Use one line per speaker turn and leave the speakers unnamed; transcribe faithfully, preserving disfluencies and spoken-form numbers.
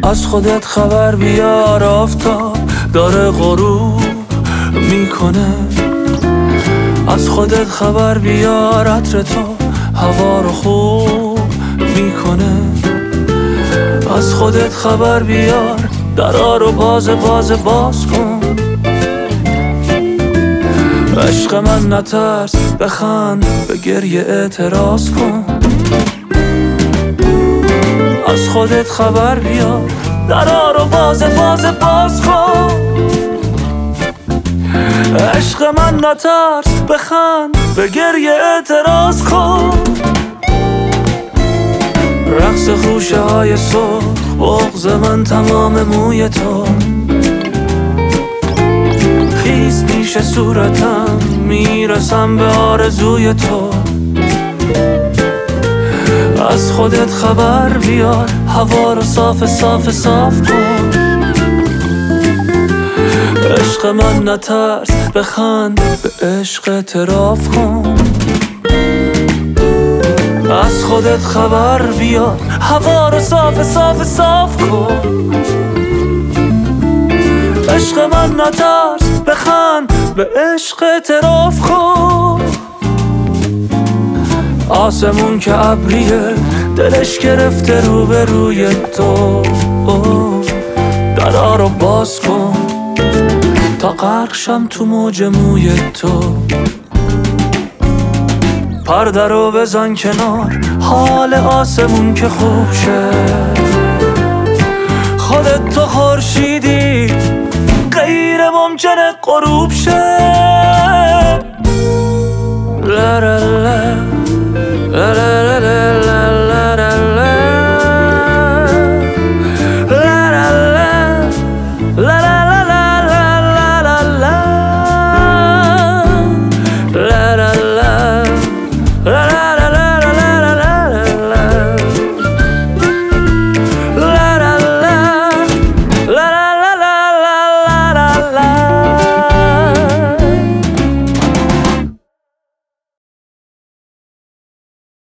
از خودت خبر بیار، آفتاب داره غروب میکنه. از خودت خبر بیار، عطر تو هوا رو خوب میکنه. از خودت خبر بیار، درا رو باز باز باز کن. عشق من نترس، بخند، به گریه اعتراض کن. از خودت خبر بیار، درا رو باز باز باز کن. عشق من نترس، بخند، به گریه اعتراض کن. رقص خوشه های سرخ، بغض من تمام موی تو. خیز پیش صورتم، میرسم به آرزوی تو. از خودت خبر بیار، هوا رو صاف صاف صاف کن. عشق من نترس، بخند، به عشق اعتراف کن. از خودت خبر بیار، هوا رو صاف صاف صاف کن. عشق من نترس، بخند، به عشق اعتراف کن. آسمون که ابریه، دلش گرفته رو به روی تو. درا رو باز کن تا غرق شم تو موج موی تو. پرده رو بزن کنار، حال آسمون که خوب شه. خودت تو خورشیدی، غیر ممکنه غروب شه. لا لا لا لا لا